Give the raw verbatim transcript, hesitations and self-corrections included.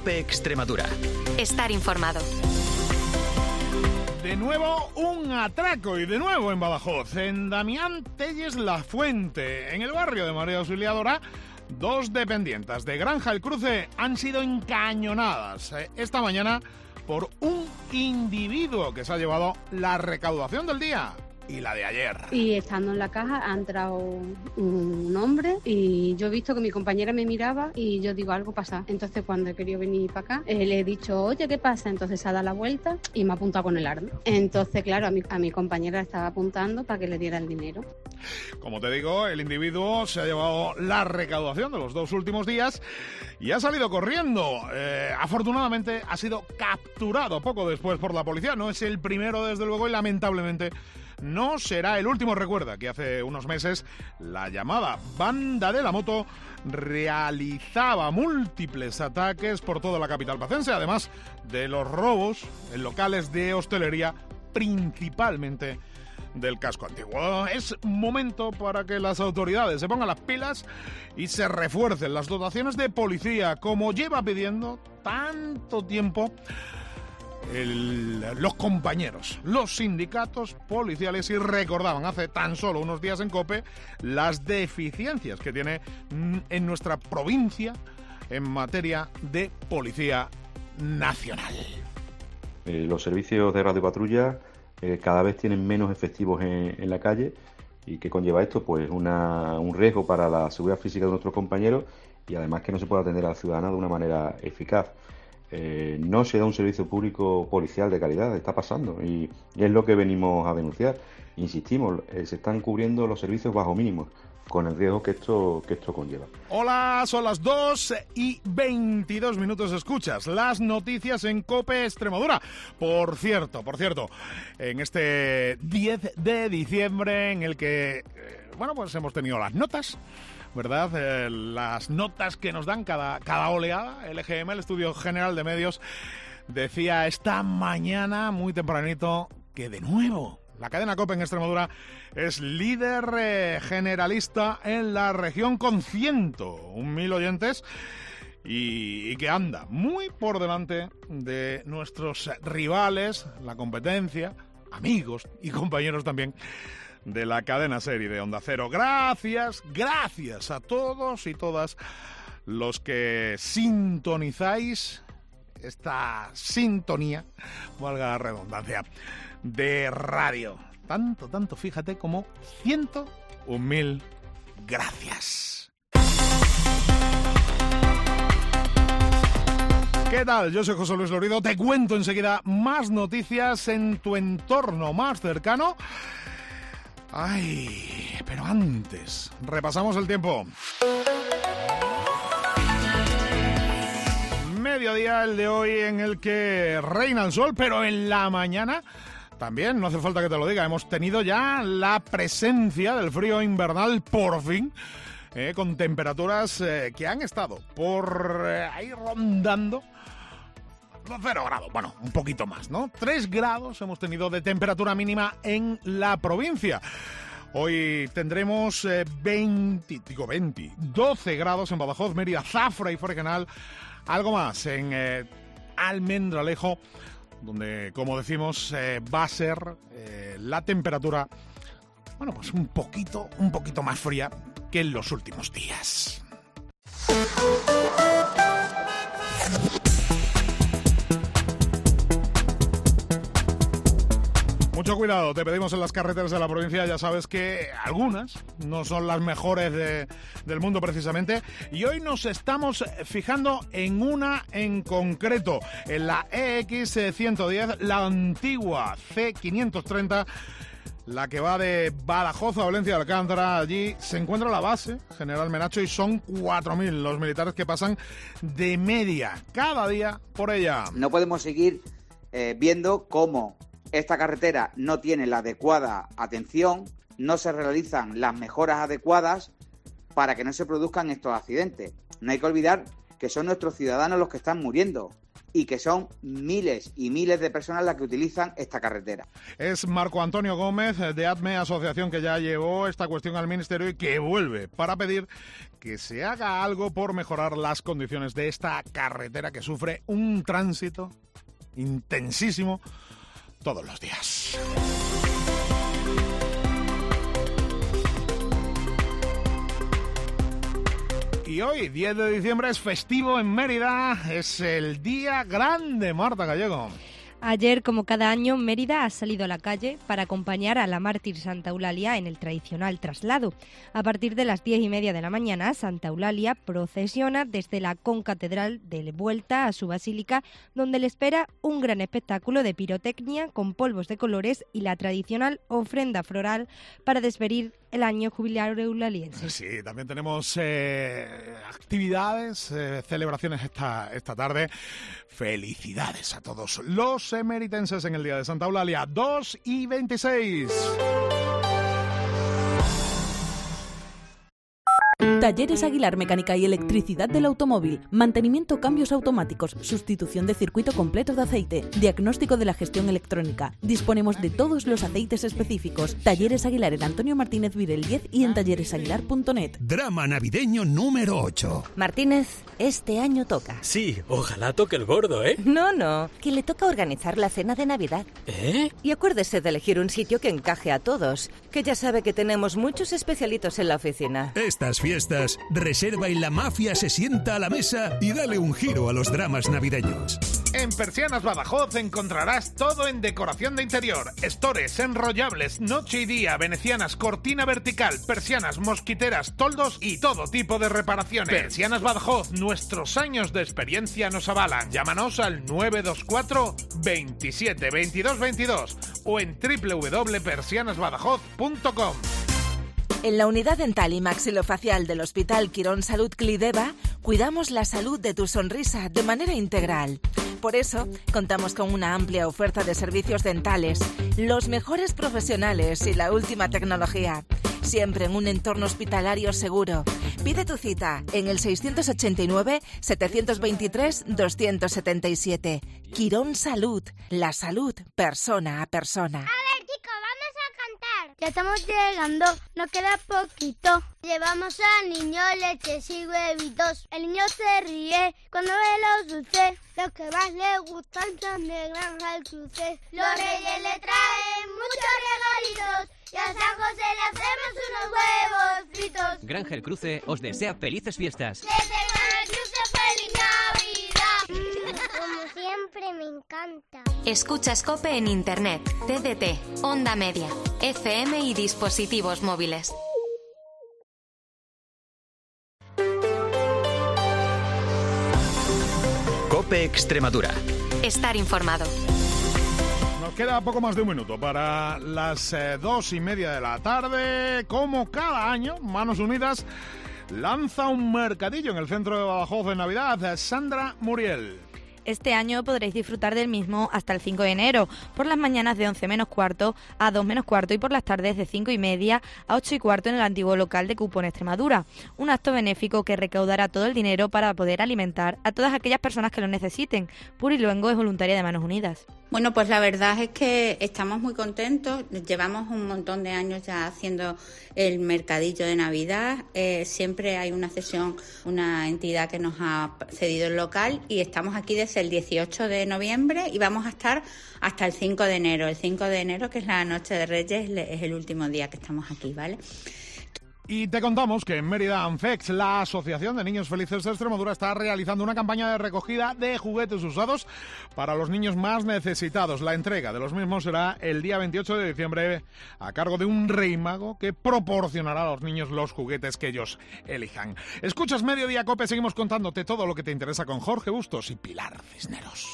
COPE Extremadura. Estar informado. De nuevo un atraco y de nuevo en Badajoz, en Damián Telles La Fuente, en el barrio de María Auxiliadora. Dos dependientes de Granja El Cruce han sido encañonadas esta mañana por un individuo que se ha llevado la recaudación del día y la de ayer. Y estando en la caja ha entrado un hombre y yo he visto que mi compañera me miraba y yo digo, algo pasa. Entonces cuando he querido venir para acá, eh, le he dicho, oye, ¿qué pasa? Entonces se ha dado la vuelta y me ha apuntado con el arma. Entonces, claro, a mi, a mi compañera estaba apuntando para que le diera el dinero. Como te digo, el individuo se ha llevado la recaudación de los dos últimos días y ha salido corriendo. Eh, afortunadamente ha sido capturado poco después por la policía. No es el primero, desde luego, y lamentablemente no será el último. Recuerda que hace unos meses la llamada banda de la moto realizaba múltiples ataques por toda la capital pacense, además de los robos en locales de hostelería, principalmente del casco antiguo. Es momento para que las autoridades se pongan las pilas y se refuercen las dotaciones de policía, como lleva pidiendo tanto tiempo El, los compañeros, los sindicatos policiales, y recordaban hace tan solo unos días en COPE las deficiencias que tiene en nuestra provincia en materia de policía nacional. Eh, los servicios de radiopatrulla eh, cada vez tienen menos efectivos en, en la calle. ¿Y qué conlleva esto? Pues una, un riesgo para la seguridad física de nuestros compañeros y además que no se puede atender al ciudadano de una manera eficaz. Eh, no se da un servicio público policial de calidad, está pasando y, y es lo que venimos a denunciar. Insistimos, eh, se están cubriendo los servicios bajo mínimos, con el riesgo que esto, que esto conlleva. Hola, son las dos y veintidós minutos, escuchas las noticias en COPE Extremadura. Por cierto, por cierto, en este diez de diciembre en el que, eh, bueno, pues hemos tenido las notas, ¿verdad? Eh, las notas que nos dan cada, cada oleada. El E G M, el Estudio General de Medios, decía esta mañana, muy tempranito, que de nuevo la cadena COPE en Extremadura es líder eh, generalista en la región con ciento un mil oyentes y, y que anda muy por delante de nuestros rivales, la competencia, amigos y compañeros también de la cadena serie de Onda Cero. Gracias, gracias a todos y todas los que sintonizáis esta sintonía, valga la redundancia, de radio. Tanto, tanto, fíjate, como ciento un mil gracias. ¿Qué tal? Yo soy José Luis Lorido. Te cuento enseguida más noticias en tu entorno más cercano. Ay, pero antes, repasamos el tiempo. Mediodía el de hoy en el que reina el sol, pero en la mañana también, no hace falta que te lo diga, hemos tenido ya la presencia del frío invernal por fin, eh, con temperaturas eh, que han estado por eh, ahí rondando cero grados, bueno, un poquito más, ¿no? tres grados hemos tenido de temperatura mínima en la provincia. Hoy tendremos eh, veinte, digo veinte, doce grados en Badajoz, Mérida, Zafra y Fregenal, algo más en eh, Almendralejo, donde, como decimos, eh, va a ser eh, la temperatura, bueno, pues un poquito, un poquito más fría que en los últimos días. Mucho cuidado, te pedimos en las carreteras de la provincia, ya sabes que algunas no son las mejores de, del mundo precisamente, y hoy nos estamos fijando en una en concreto, en la E X ciento diez, la antigua C quinientos treinta, la que va de Badajoz a Valencia de Alcántara. Allí se encuentra la base General Menacho y son cuatro mil los militares que pasan de media cada día por ella. No podemos seguir eh, viendo cómo esta carretera no tiene la adecuada atención, no se realizan las mejoras adecuadas para que no se produzcan estos accidentes. No hay que olvidar que son nuestros ciudadanos los que están muriendo y que son miles y miles de personas las que utilizan esta carretera. Es Marco Antonio Gómez de ADME, asociación que ya llevó esta cuestión al Ministerio y que vuelve para pedir que se haga algo por mejorar las condiciones de esta carretera que sufre un tránsito intensísimo todos los días. Y hoy, diez de diciembre, es festivo en Mérida, es el día grande, Marta Gallego. Ayer, como cada año, Mérida ha salido a la calle para acompañar a la mártir Santa Eulalia en el tradicional traslado. A partir de las diez y media de la mañana, Santa Eulalia procesiona desde la concatedral de vuelta a su basílica, donde le espera un gran espectáculo de pirotecnia con polvos de colores y la tradicional ofrenda floral para despedir el año jubilar eulaliense. Sí, también tenemos eh, actividades, eh, celebraciones esta, esta tarde. Felicidades a todos los emeritenses en el Día de Santa Eulalia, dos y veintiséis. Talleres Aguilar Mecánica y Electricidad del Automóvil. Mantenimiento, cambios automáticos, sustitución de circuito completo de aceite, diagnóstico de la gestión electrónica. Disponemos de todos los aceites específicos. Talleres Aguilar en Antonio Martínez Virel diez y en talleres aguilar punto net. Drama navideño número ocho. Martínez, este año toca. Sí, ojalá toque el gordo, ¿eh? No, no, que le toca organizar la cena de Navidad. ¿Eh? Y acuérdese de elegir un sitio que encaje a todos, que ya sabe que tenemos muchos especialitos en la oficina. Estas fiestas, reserva y la mafia se sienta a la mesa y dale un giro a los dramas navideños. En Persianas Badajoz encontrarás todo en decoración de interior, estores, enrollables, noche y día, venecianas, cortina vertical, persianas, mosquiteras, toldos y todo tipo de reparaciones. Persianas Badajoz, nuestros años de experiencia nos avalan. Llámanos al nueve dos cuatro, veintisiete, veintidós veintidós o en doble u doble u doble punto persianas badajoz punto com. En la unidad dental y maxilofacial del Hospital Quirón Salud Clideva, cuidamos la salud de tu sonrisa de manera integral. Por eso, contamos con una amplia oferta de servicios dentales, los mejores profesionales y la última tecnología. Siempre en un entorno hospitalario seguro. Pide tu cita en el seiscientos ochenta y nueve, setecientos veintitrés, doscientos setenta y siete. Quirón Salud, la salud persona a persona. Ya estamos llegando, nos queda poquito. Llevamos al niño leches y huevitos. El niño se ríe cuando ve los dulces. Los que más le gustan son de Granja El Cruce. Los reyes le traen muchos regalitos y a San José le hacemos unos huevos fritos. Granja El Cruce os desea felices fiestas. Desde Granja El Cruce, feliz Navidad. Como siempre, me encanta. Escuchas COPE en Internet, T D T, Onda Media, F M y dispositivos móviles. COPE Extremadura. Estar informado. Nos queda poco más de un minuto para las eh, dos y media de la tarde. Como cada año, Manos Unidas lanza un mercadillo en el centro de Badajoz de Navidad. Sandra Muriel. Este año podréis disfrutar del mismo hasta el cinco de enero, por las mañanas de once menos cuarto a dos menos cuarto y por las tardes de cinco y media a ocho y cuarto en el antiguo local de Cupón Extremadura. Un acto benéfico que recaudará todo el dinero para poder alimentar a todas aquellas personas que lo necesiten. Puri Luengo es voluntaria de Manos Unidas. Bueno, pues la verdad es que estamos muy contentos. Llevamos un montón de años ya haciendo el mercadillo de Navidad. Eh, siempre hay una cesión, una entidad que nos ha cedido el local y estamos aquí desde el dieciocho de noviembre y vamos a estar hasta el cinco de enero. El cinco de enero, que es la Noche de Reyes, es el último día que estamos aquí, ¿vale? Y te contamos que en Mérida Anfex, la Asociación de Niños Felices de Extremadura, está realizando una campaña de recogida de juguetes usados para los niños más necesitados. La entrega de los mismos será el día veintiocho de diciembre a cargo de un rey mago que proporcionará a los niños los juguetes que ellos elijan. Escuchas Mediodía COPE, seguimos contándote todo lo que te interesa con Jorge Bustos y Pilar Cisneros.